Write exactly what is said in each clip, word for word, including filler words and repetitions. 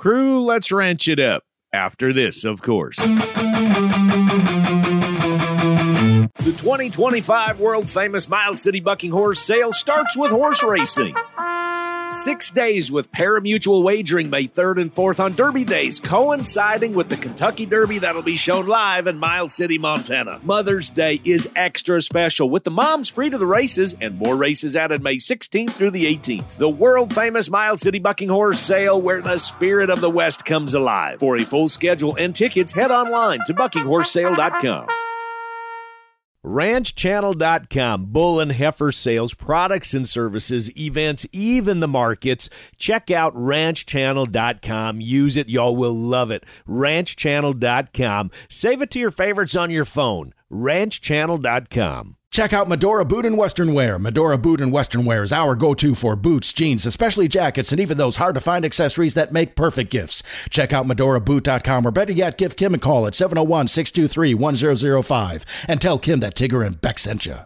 Crew, let's ranch it up. After this, of course. The twenty twenty-five world-famous Miles City Bucking Horse Sale starts with horse racing. Six days with pari-mutuel wagering May third and fourth on Derby days, coinciding with the Kentucky Derby that'll be shown live in Miles City, Montana. Mother's Day is extra special with the moms free to the races and more races added May sixteenth through the eighteenth. The world-famous Miles City Bucking Horse Sale where the spirit of the West comes alive. For a full schedule and tickets, head online to bucking horse sale dot com. ranch channel dot com, bull and heifer sales, products and services, events, even the markets. Check out ranch channel dot com. Use it. Y'all will love it. ranch channel dot com. Save it to your favorites on your phone. ranch channel dot com. Check out Medora Boot and Western Wear. Medora Boot and Western Wear is our go-to for boots, jeans, especially jackets, and even those hard-to-find accessories that make perfect gifts. Check out medora boot dot com, or better yet, give Kim a call at seven oh one, six two three, one oh oh five and tell Kim that Tigger and Beck sent you.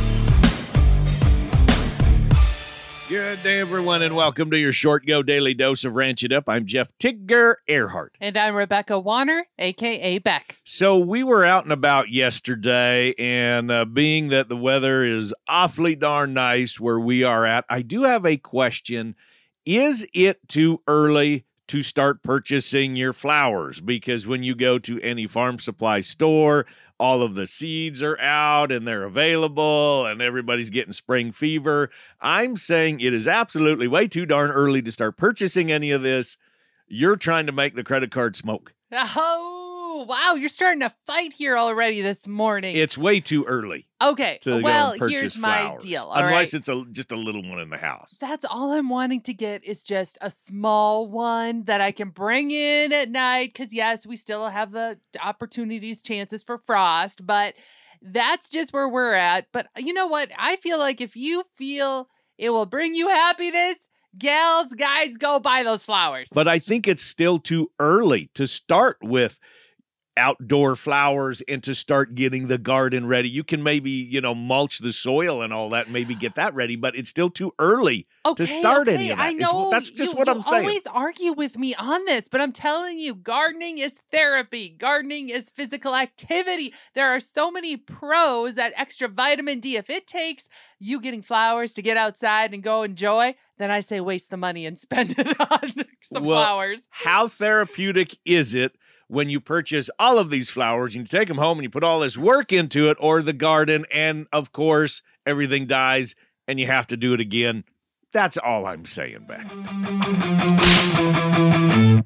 Good day, everyone, and welcome to your Short Go Daily Dose of Ranch It Up. I'm Jeff Tigger Earhart. And I'm Rebecca Warner, a k a. Beck. So we were out and about yesterday, and uh, being that the weather is awfully darn nice where we are at, I do have a question. Is it too early to start purchasing your flowers? Because when you go to any farm supply store, all of the seeds are out and they're available and everybody's getting spring fever. I'm saying it is absolutely way too darn early to start purchasing any of this. You're trying to make the credit card smoke. Oh, wow. You're starting to fight here already this morning. It's way too early. Okay. To well, go and purchase here's my flowers, deal. All unless right? it's a, just a little one in the house. That's all I'm wanting to get is just a small one that I can bring in at night. Because, yes, we still have the opportunities, chances for frost. But that's just where we're at. But you know what? I feel like if you feel it will bring you happiness, gals, guys, go buy those flowers. But I think it's still too early to start with outdoor flowers and to start getting the garden ready. You can maybe, you know, mulch the soil and all that, maybe get that ready, but it's still too early okay, to start okay, any of that. I know. Is, that's just you, what you I'm saying. You always argue with me on this, but I'm telling you, gardening is therapy. Gardening is physical activity. There are so many pros that extra vitamin D. If it takes you getting flowers to get outside and go enjoy, then I say waste the money and spend it on some well, flowers. How therapeutic is it when you purchase all of these flowers and you take them home and you put all this work into it, or the garden, and of course everything dies and you have to do it again? That's all I'm saying, Beck.